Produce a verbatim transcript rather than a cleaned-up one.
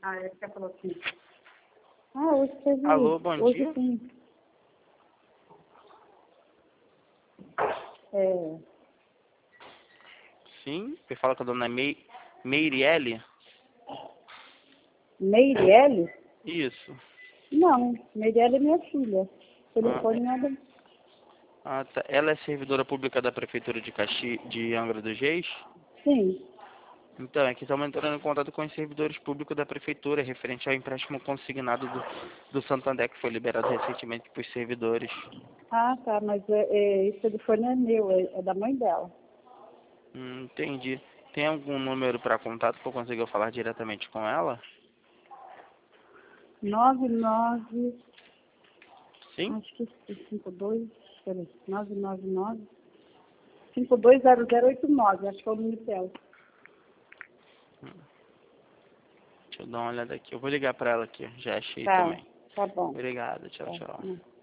Ah, é que você falou assim. Ah, hoje teve... Alô, bom hoje dia. Sim. É... Sim, você fala com a dona Mei... Meirielle? Meirelle? Isso. Não, Meirelle é minha filha. O Ah, telefone é- não é da... ah, tá. Ela é servidora pública da Prefeitura de Caxi... de Angra dos Reis? Sim. Então, é que estamos entrando em contato com os servidores públicos da Prefeitura, referente ao empréstimo consignado do, do Santander, que foi liberado recentemente para os servidores. Ah, tá, mas é, é, esse telefone é meu, é, é da mãe dela. Hum, entendi. Tem algum número para contato que eu consiga falar diretamente com ela? nove nove... Sim? Acho que é cinco dois... Peraí, nove nove nove... cinco dois zero zero oito nove, acho que é o número dela. Deixa eu dar uma olhada aqui. Eu vou ligar para ela aqui. Já achei Tá, também. tá bom. Obrigado. Tchau, Tá. tchau. Hum.